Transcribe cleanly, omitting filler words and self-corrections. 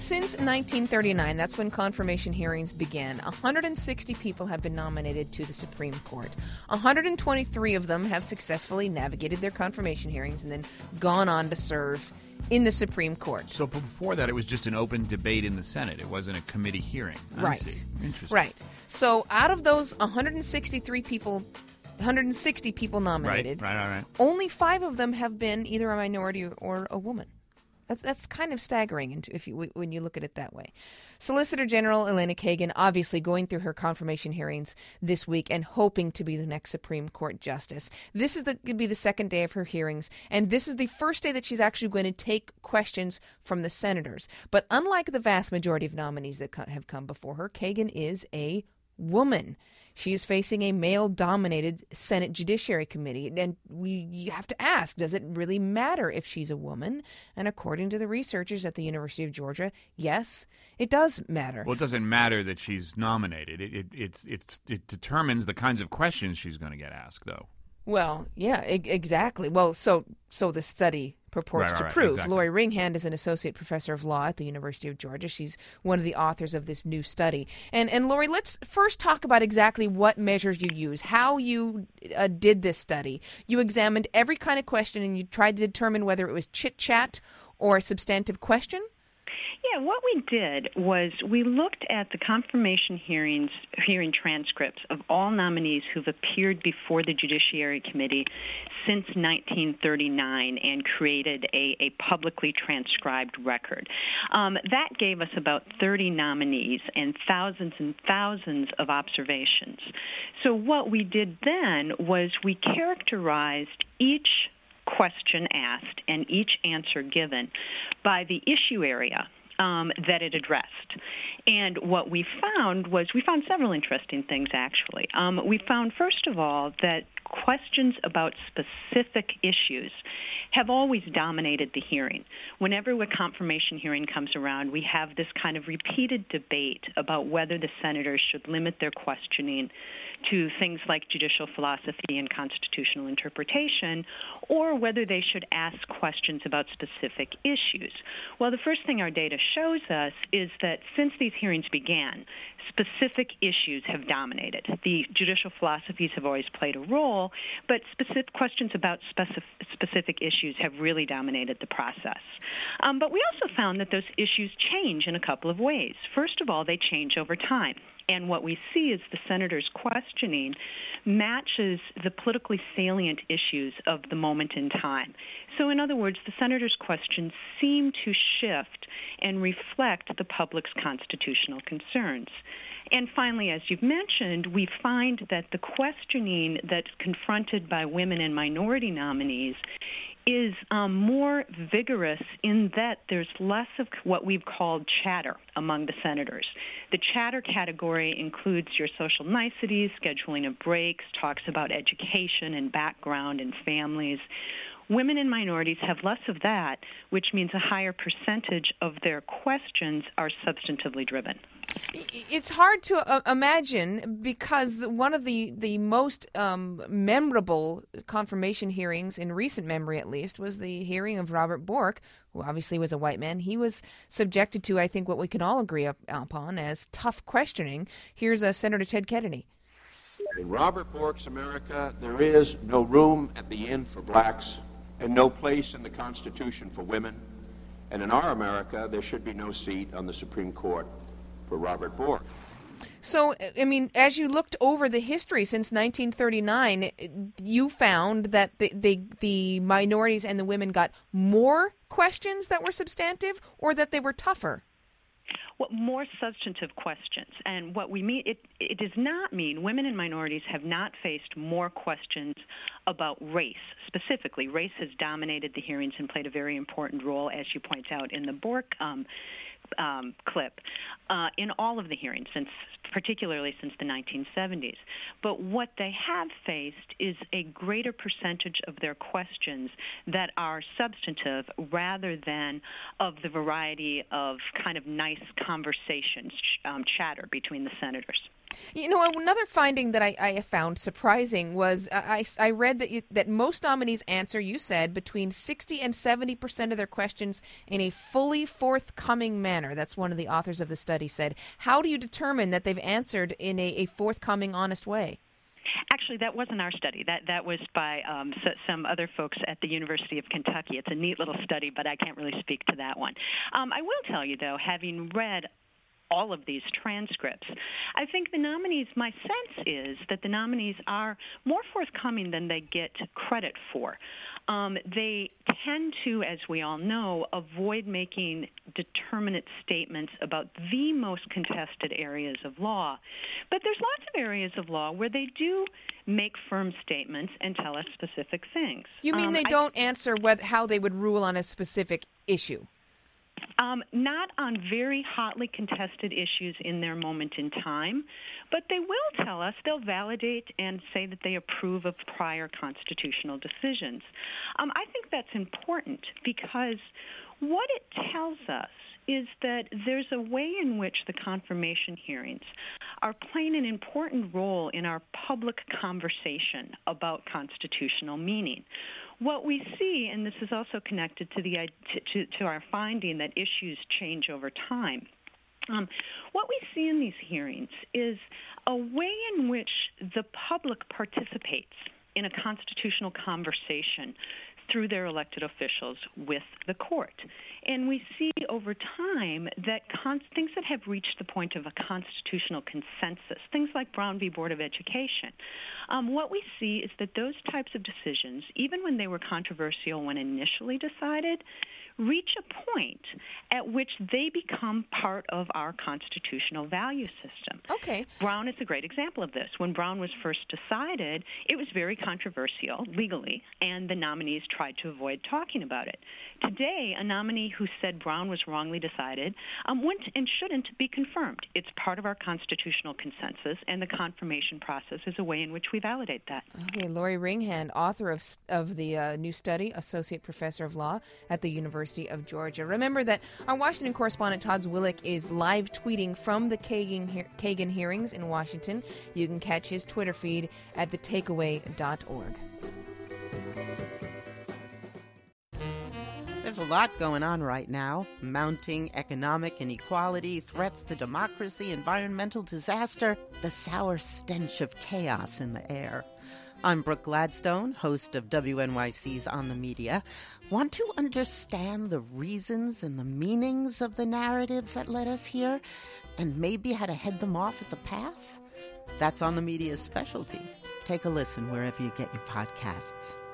since 1939, that's when confirmation hearings began, 160 people have been nominated to the Supreme Court. 123 of them have successfully navigated their confirmation hearings and then gone on to serve in the Supreme Court. So before that, it was just an open debate in the Senate. It wasn't a committee hearing. Right. I see. Interesting. Right. So out of those 160 people nominated, right. only 5 of them have been either a minority or a woman. That's kind of staggering when you look at it that way. Solicitor General Elena Kagan obviously going through her confirmation hearings this week and hoping to be the next Supreme Court justice. This is going to be the second day of her hearings, and this is the first day that she's actually going to take questions from the senators. But unlike the vast majority of nominees that have come before her, Kagan is a woman. She is facing a male-dominated Senate Judiciary Committee, and you have to ask, does it really matter if she's a woman? And according to the researchers at the University of Georgia, yes, it does matter. Well, it doesn't matter that she's nominated. It determines the kinds of questions she's going to get asked, though. Well, yeah, exactly. Well, so the study purports to prove. Exactly. Lori Ringhand is an associate professor of law at the University of Georgia. She's one of the authors of this new study. And Lori, let's first talk about exactly what measures you use, how you did this study. You examined every kind of question and you tried to determine whether it was chit-chat or a substantive question? Yeah, what we did was we looked at the confirmation hearing transcripts of all nominees who've appeared before the Judiciary Committee since 1939 and created a publicly transcribed record. That gave us about 30 nominees and thousands of observations. So what we did then was we characterized each question asked and each answer given by the issue area that it addressed. And what we found several interesting things, actually. We found, first of all, that questions about specific issues have always dominated the hearing. Whenever a confirmation hearing comes around, we have this kind of repeated debate about whether the senators should limit their questioning to things like judicial philosophy and constitutional interpretation, or whether they should ask questions about specific issues. Well, the first thing our data shows us is that since these hearings began, specific issues have dominated. The judicial philosophies have always played a role, but specific questions about specific issues have really dominated the process. But we also found that those issues change in a couple of ways. First of all, they change over time. And what we see is the senators' questioning matches the politically salient issues of the moment in time. So in other words, the senators' questions seem to shift and reflect the public's constitutional concerns. And finally, as you've mentioned, we find that the questioning that's confronted by women and minority nominees is more vigorous in that there's less of what we've called chatter among the senators. The chatter category includes your social niceties, scheduling of breaks, talks about education and background and families. Women and minorities have less of that, which means a higher percentage of their questions are substantively driven. It's hard to imagine because one of the most memorable confirmation hearings in recent memory, at least, was the hearing of Robert Bork, who obviously was a white man. He was subjected to, I think, what we can all agree upon as tough questioning. Here's Senator Ted Kennedy. In Robert Bork's America, there is no room at the inn for blacks and no place in the Constitution for women. And in our America, there should be no seat on the Supreme Court for Robert Bork. So, I mean, as you looked over the history since 1939, you found that the minorities and the women got more questions that were substantive or that they were tougher? Well, more substantive questions. And what we mean, it does not mean women and minorities have not faced more questions about race. Specifically, race has dominated the hearings and played a very important role, as you point out in the Bork clip, in all of the hearings, particularly since the 1970s. But what they have faced is a greater percentage of their questions that are substantive rather than of the variety of kind of nice conversations, chatter between the senators. You know, another finding that I found surprising was I read that most nominees answer, you said, between 60 and 70% of their questions in a fully forthcoming manner. That's one of the authors of the study said. How do you determine that they've answered in a forthcoming, honest way? Actually, that wasn't our study. That was by some other folks at the University of Kentucky. It's a neat little study, but I can't really speak to that one. I will tell you, though, having read all of these transcripts, I think my sense is that the nominees are more forthcoming than they get credit for. They tend to, as we all know, avoid making determinate statements about the most contested areas of law. But there's lots of areas of law where they do make firm statements and tell us specific things. You mean they don't answer how they would rule on a specific issue? Not on very hotly contested issues in their moment in time, but they will tell us, they'll validate and say that they approve of prior constitutional decisions. I think that's important because what it tells us is that there's a way in which the confirmation hearings are playing an important role in our public conversation about constitutional meaning. What we see, and this is also connected to our finding that issues change over time, what we see in these hearings is a way in which the public participates in a constitutional conversation through their elected officials with the court. And we see over time that things that have reached the point of a constitutional consensus, things like Brown v. Board of Education, what we see is that those types of decisions, even when they were controversial when initially decided, reach a point at which they become part of our constitutional value system. Okay. Brown is a great example of this. When Brown was first decided, it was very controversial legally, and the nominees tried to avoid talking about it. Today, a nominee who said Brown was wrongly decided wouldn't and shouldn't be confirmed. It's part of our constitutional consensus, and the confirmation process is a way in which we validate that. Okay, Lori Ringhand, author of the new study, Associate Professor of Law at the University of Georgia. Remember that our Washington correspondent Todd Zwillich is live tweeting from the Kagan hearings in Washington. You can catch his Twitter feed at thetakeaway.org. There's a lot going on right now. Mounting economic inequality, threats to democracy, environmental disaster, the sour stench of chaos in the air. I'm Brooke Gladstone, host of WNYC's On the Media. Want to understand the reasons and the meanings of the narratives that led us here, and maybe how to head them off at the pass? That's On the Media's specialty. Take a listen wherever you get your podcasts.